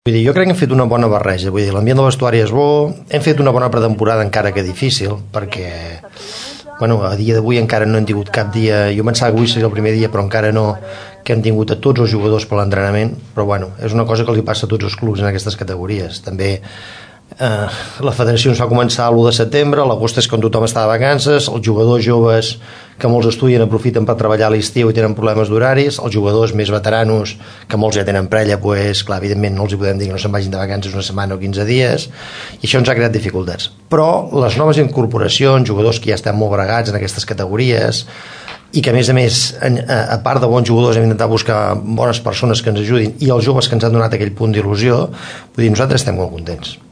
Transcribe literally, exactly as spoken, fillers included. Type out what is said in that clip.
Vull dir, jo crec que hem fet una bona barreja, vull dir, l'ambient del vestuari és bo, hem fet una bona pretemporada encara que difícil, perquè bueno, a dia d'avui encara no hem tingut cap dia, jo pensava que avui seria el primer dia, però encara no, que hem tingut a tots els jugadors per l'entrenament, però bueno, és una cosa que li passa a tots els clubs en aquestes categories. També eh, la federació ens va començar l'u de setembre, l'agost és quan tothom està de vacances, els jugadors joves que molts estudien aprofiten per treballar a l'estiu i tenen problemes d'horaris, els jugadors més veteranos que molts ja tenen parella, pues, clar, evidentment no els hi podem dir que no se'n vagin de vacances una setmana o quinze dies, i això ens ha creat dificultats. Però les noves incorporacions, jugadors que ja estan molt bregats en aquestes categories i que a més a més, a part de bons jugadors, hem intentat buscar bones persones que ens ajudin, i els joves que ens han donat aquell punt d'il·lusió, vull dir, nosaltres estem molt contents.